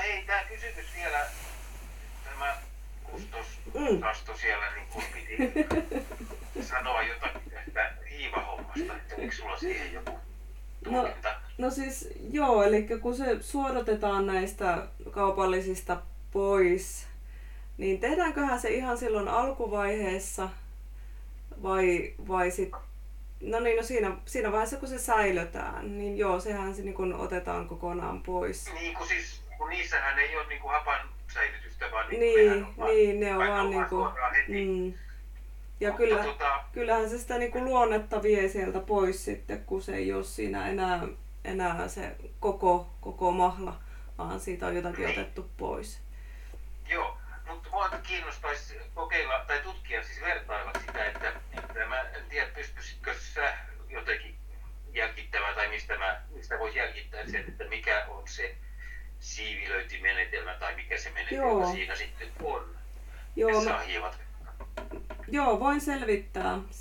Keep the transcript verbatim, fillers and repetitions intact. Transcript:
hei, tää kysymys vielä, tämä kustos Mm. Asto siellä, niin kun piti sanoa jotakin tästä hiivahommasta, että oliko sulla siihen joku No, tulkinta? no siis joo, eli kun se suodatetaan näistä kaupallisista pois, niin tehdäänköhän se ihan silloin alkuvaiheessa vai, vai sit, no niin, no siinä, siinä vaiheessa kun se säilötään, niin joo, sehän se niin kun otetaan kokonaan pois. Niin kuin siis, kun niissähän ei ole niin kuin hapan säilytystä, vaan niin, Niin, nehän on vaan, niin, ne on aina vaan niinku, suoraan heti. mm. Ja Mutta kyllä, tota, kyllähän se sitä niinku luonnetta vie sieltä pois sitten, kun se ei ole siinä enää, enää se koko, koko mahla, vaan siitä on jotakin Niin. otettu pois. joo, mutta mua kiinnostaisi kokeilla tai tutkia siis vertailla sitä, että, että mä en tiedä pystyisitkö sä jotenkin jälkittämään tai mistä, mä, mistä voisi jälkittää sen, että mikä on se siivilöintimenetelmä tai mikä se menetelmä Joo. siinä sitten on. Joo, Ja mä, saa hieman. joo, voin selvittää.